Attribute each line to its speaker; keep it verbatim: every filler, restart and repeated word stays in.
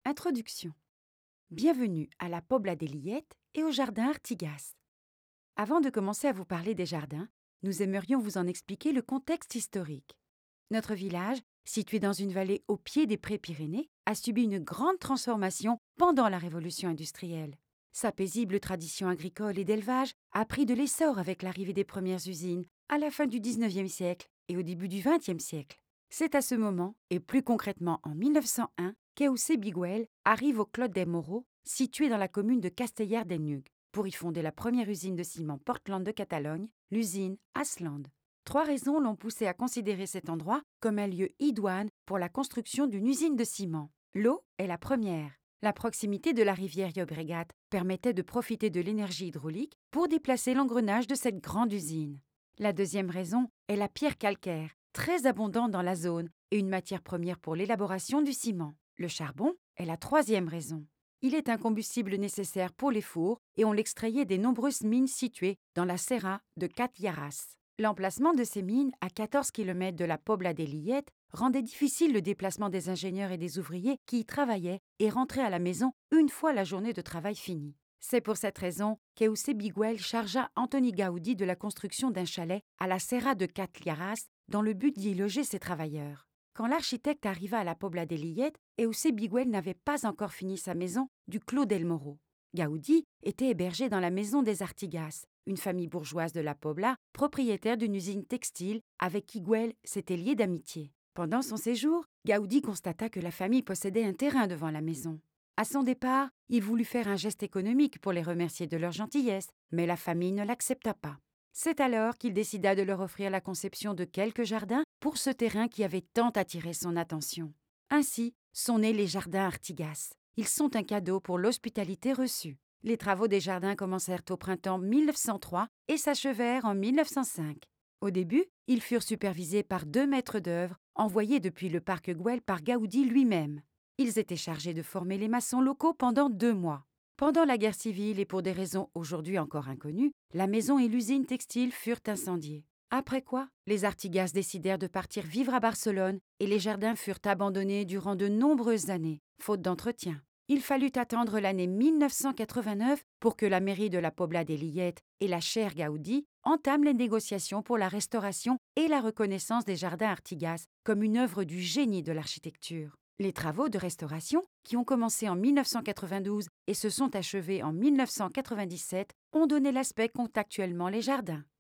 Speaker 1: Introduction. Bienvenue à la Pobla des Lillettes et au jardin Artigas. Avant de commencer à vous parler des jardins, nous aimerions vous en expliquer le contexte historique. Notre village, situé dans une vallée au pied des Prés-Pyrénées, a subi une grande transformation pendant la Révolution industrielle. Sa paisible tradition agricole et d'élevage a pris de l'essor avec l'arrivée des premières usines à la fin du dix-neuvième siècle et au début du vingtième siècle. C'est à ce moment, et plus concrètement en mille neuf cent un, qu'Eusé Biguel arrive au Clos des Moreaux, situé dans la commune de Castellar-d'Ennuig, pour y fonder la première usine de ciment Portland de Catalogne, l'usine Asland. Trois raisons l'ont poussé à considérer cet endroit comme un lieu idoine pour la construction d'une usine de ciment. L'eau est la première. La proximité de la rivière Llobregat permettait de profiter de l'énergie hydraulique pour déplacer l'engrenage de cette grande usine. La deuxième raison est la pierre calcaire, très abondante dans la zone et une matière première pour l'élaboration du ciment. Le charbon est la troisième raison. Il est un combustible nécessaire pour les fours et on l'extrayait des nombreuses mines situées dans la serra de Catlllaràs. L'emplacement de ces mines, à quatorze kilomètres de la Pobla des Lillettes, rendait difficile le déplacement des ingénieurs et des ouvriers qui y travaillaient et rentraient à la maison une fois la journée de travail finie. C'est pour cette raison qu'Eusé Biguel chargea Antoni Gaudí de la construction d'un chalet à la serra de Catlllaràs dans le but d'y loger ses travailleurs. Quand l'architecte arriva à la Pobla des Lillettes, Eusé Biguel n'avait pas encore fini sa maison du Clos del Moro. Gaudí était hébergé dans la maison des Artigas, une famille bourgeoise de la Pobla, propriétaire d'une usine textile avec qui Güell s'était lié d'amitié. Pendant son séjour, Gaudí constata que la famille possédait un terrain devant la maison. À son départ, il voulut faire un geste économique pour les remercier de leur gentillesse, mais la famille ne l'accepta pas. C'est alors qu'il décida de leur offrir la conception de quelques jardins pour ce terrain qui avait tant attiré son attention. Ainsi sont nés les jardins Artigas. Ils sont un cadeau pour l'hospitalité reçue. Les travaux des jardins commencèrent au printemps mille neuf cent trois et s'achevèrent en mille neuf cent cinq. Au début, ils furent supervisés par deux maîtres d'œuvre envoyés depuis le parc Güell par Gaudí lui-même. Ils étaient chargés de former les maçons locaux pendant deux mois. Pendant la guerre civile et pour des raisons aujourd'hui encore inconnues, la maison et l'usine textile furent incendiées. Après quoi, les Artigas décidèrent de partir vivre à Barcelone et les jardins furent abandonnés durant de nombreuses années, faute d'entretien. Il fallut attendre l'année mille neuf cent quatre-vingt-neuf pour que la mairie de la Pobla des Lillettes et la chaire Gaudí entament les négociations pour la restauration et la reconnaissance des jardins Artigas comme une œuvre du génie de l'architecture. Les travaux de restauration, qui ont commencé en mille neuf cent quatre-vingt-douze et se sont achevés en mille neuf cent quatre-vingt-dix-sept, ont donné l'aspect qu'ont actuellement les jardins.